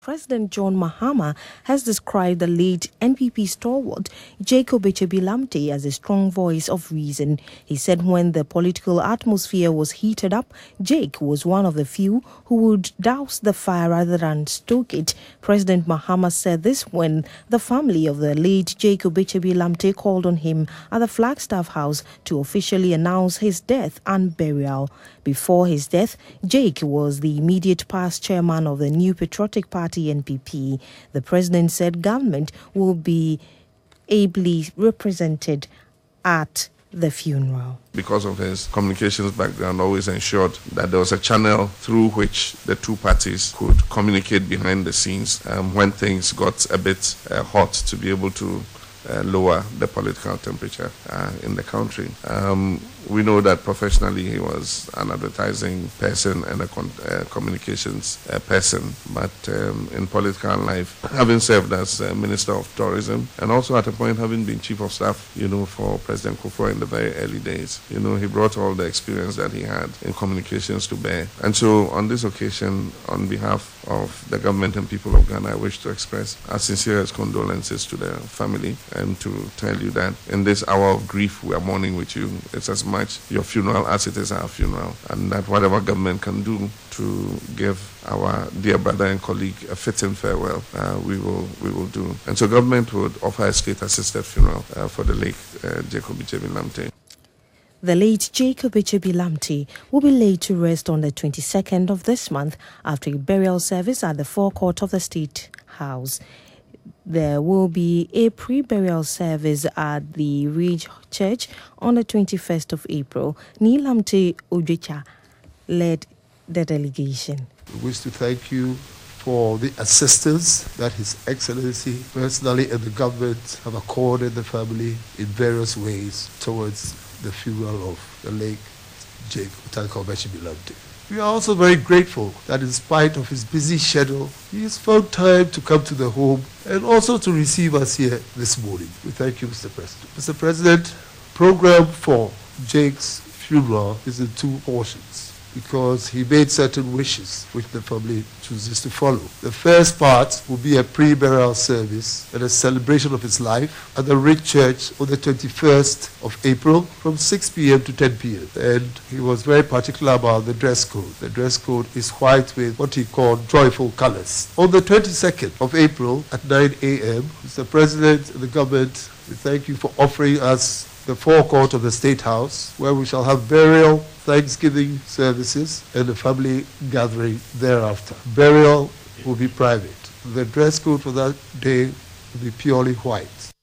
President John Mahama has described the late NPP stalwart Jacob Echebi-Lamte as a strong voice of reason. He said when the political atmosphere was heated up, Jake was one of the few who would douse the fire rather than stoke it. President Mahama said this when the family of the late Jacob Echebi-Lamte called on him at the Flagstaff House to officially announce his death and burial. Before his death, Jake was the immediate past chairman of the New Patriotic Party NPP. The president said government will be ably represented at the funeral. Because of his communications background, always ensured that there was a channel through which the two parties could communicate behind the scenes when things got a bit hot, to be able to lower the political temperature in the country. We know that professionally he was an advertising person and a communications person, but in political life, having served as Minister of Tourism and also at a point having been Chief of Staff, for President Kufuor in the very early days, he brought all the experience that he had in communications to bear. And so on this occasion, on behalf of the government and people of Ghana, I wish to express our sincerest condolences to the family and to tell you that in this hour of grief, we are mourning with you. It's as much your funeral as it is our funeral, and that whatever government can do to give our dear brother and colleague a fitting farewell, we will do. And so government would offer a state-assisted funeral for the late Jacob Echebi-Lamte. The late Jacob Echebi-Lamte will be laid to rest on the 22nd of this month after a burial service at the forecourt of the State House. There will be a pre-burial service at the Ridge Church on the 21st of April. Nilamte Ojecha led the delegation. We wish to thank you for the assistance that His Excellency personally and the government have accorded the family in various ways towards the funeral of the late Jacob Echebi-Lamte. We are also very grateful that in spite of his busy schedule, he has found time to come to the home and also to receive us here this morning. We thank you, Mr. President. Mr. President, program for Jake's funeral is in two portions because he made certain wishes which the family chooses to follow. The first part will be a pre-burial service and a celebration of his life at the Ridge Church on the 21st of April from 6 p.m. to 10 p.m. And he was very particular about the dress code. The dress code is white with what he called joyful colors. On the 22nd of April at 9 a.m., Mr. President and the government, we thank you for offering us the forecourt of the State House, where we shall have burial, Thanksgiving services, and a family gathering thereafter. Burial will be private. The dress code for that day will be purely white.